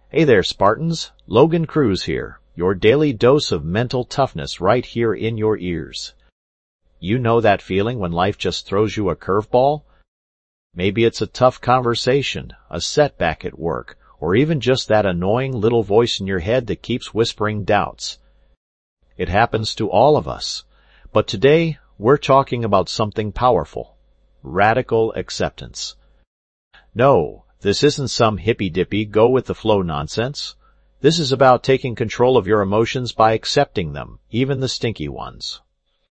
Hey there, Spartans. Logan Cruz here, your daily dose of mental toughness right here in your ears. You know that feeling when life just throws you a curveball? Maybe it's a tough conversation, a setback at work, or even just that annoying little voice in your head that keeps whispering doubts. It happens to all of us. But today, we're talking about something powerful. Radical acceptance. No, this isn't some hippy-dippy, go-with-the-flow nonsense. This is about taking control of your emotions by accepting them, even the stinky ones.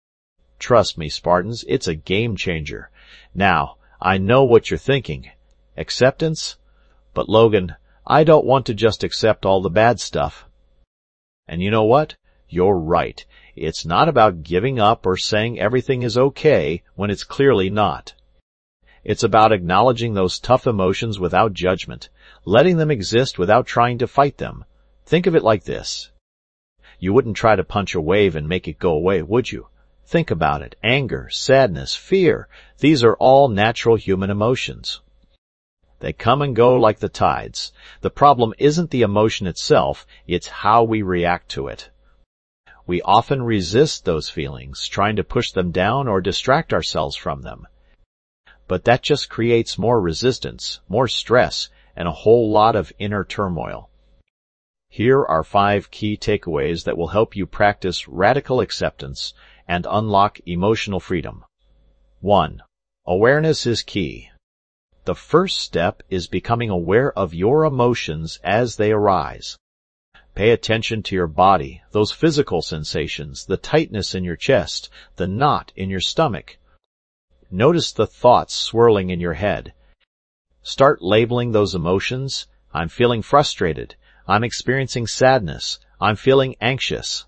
Trust me, Spartans, it's a game-changer. Now, I know what you're thinking. Acceptance? But Logan, I don't want to just accept all the bad stuff. And you know what? You're right. It's not about giving up or saying everything is okay when it's clearly not. It's about acknowledging those tough emotions without judgment, letting them exist without trying to fight them. Think of it like this. You wouldn't try to punch a wave and make it go away, would you? Think about it. Anger, sadness, fear, these are all natural human emotions. They come and go like the tides. The problem isn't the emotion itself, it's how we react to it. We often resist those feelings, trying to push them down or distract ourselves from them. But that just creates more resistance, more stress, and a whole lot of inner turmoil. Here are 5 key takeaways that will help you practice radical acceptance and unlock emotional freedom. 1. Awareness is key. The first step is becoming aware of your emotions as they arise. Pay attention to your body, those physical sensations, the tightness in your chest, the knot in your stomach. Notice the thoughts swirling in your head. Start labeling those emotions. I'm feeling frustrated. I'm experiencing sadness. I'm feeling anxious.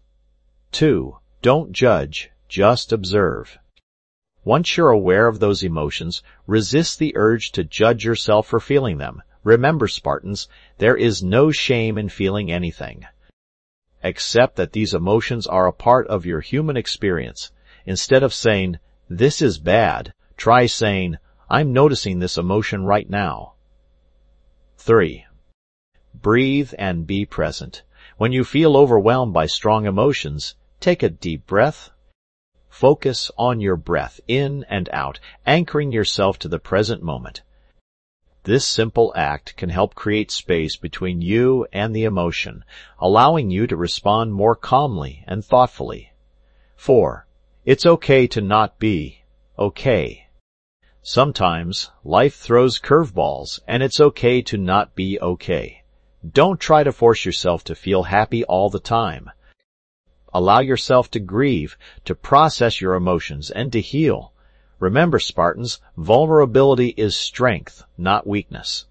2. Don't judge, just observe. Once you're aware of those emotions, resist the urge to judge yourself for feeling them. Remember, Spartans, there is no shame in feeling anything. Accept that these emotions are a part of your human experience. Instead of saying, "This is bad," try saying, "I'm noticing this emotion right now." 3. Breathe and be present. When you feel overwhelmed by strong emotions, take a deep breath. Focus on your breath, in and out, anchoring yourself to the present moment. This simple act can help create space between you and the emotion, allowing you to respond more calmly and thoughtfully. 4. It's okay to not be okay. Sometimes life throws curveballs, and it's okay to not be okay. Don't try to force yourself to feel happy all the time. Allow yourself to grieve, to process your emotions, and to heal. Remember, Spartans, vulnerability is strength, not weakness.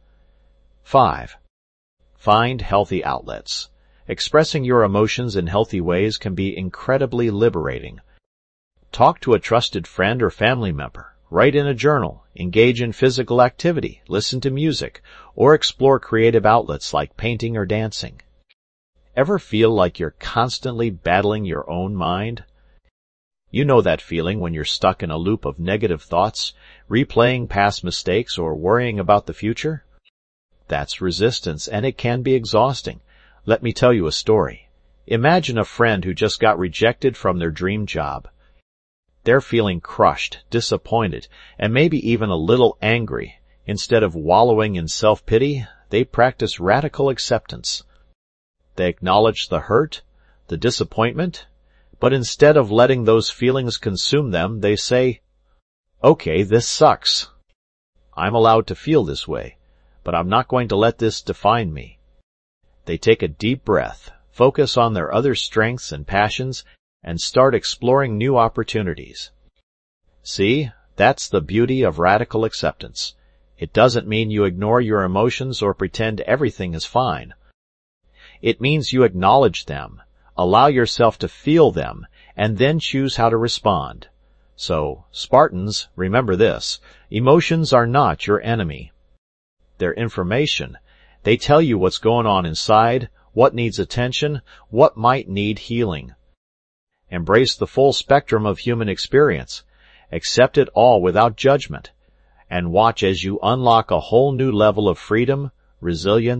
5. Find healthy outlets. Expressing your emotions in healthy ways can be incredibly liberating. Talk to a trusted friend or family member. Write in a journal. Engage in physical activity. Listen to music. Or explore creative outlets like painting or dancing. Ever feel like you're constantly battling your own mind? You know that feeling when you're stuck in a loop of negative thoughts, replaying past mistakes or worrying about the future? That's resistance, and it can be exhausting. Let me tell you a story. Imagine a friend who just got rejected from their dream job. They're feeling crushed, disappointed, and maybe even a little angry. Instead of wallowing in self-pity, they practice radical acceptance. They acknowledge the hurt, the disappointment, but instead of letting those feelings consume them, they say, "Okay, this sucks. I'm allowed to feel this way, but I'm not going to let this define me." They take a deep breath, focus on their other strengths and passions, and start exploring new opportunities. See, that's the beauty of radical acceptance. It doesn't mean you ignore your emotions or pretend everything is fine. It means you acknowledge them, allow yourself to feel them, and then choose how to respond. So, Spartans, remember this. Emotions are not your enemy. They're information. They tell you what's going on inside, what needs attention, what might need healing. Embrace the full spectrum of human experience. Accept it all without judgment. And watch as you unlock a whole new level of freedom, resilience,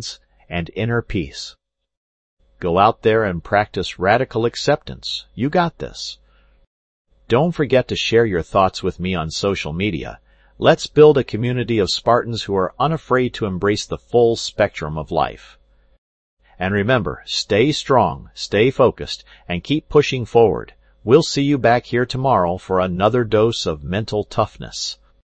and inner peace. Go out there and practice radical acceptance. You got this. Don't forget to share your thoughts with me on social media. Let's build a community of Spartans who are unafraid to embrace the full spectrum of life. And remember, stay strong, stay focused, and keep pushing forward. We'll see you back here tomorrow for another dose of mental toughness.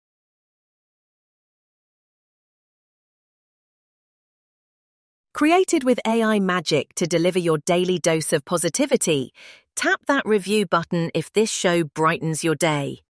Created with AI magic to deliver your daily dose of positivity, tap that review button if this show brightens your day.